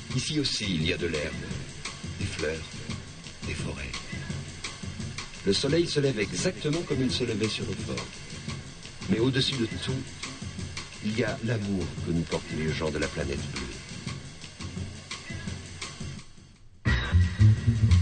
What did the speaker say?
Ici aussi, il y a de l'herbe, des fleurs, des forêts. Le soleil se lève exactement comme il se levait sur le fort. Mais au-dessus de tout, il y a l'amour que nous portent les gens de la planète bleue.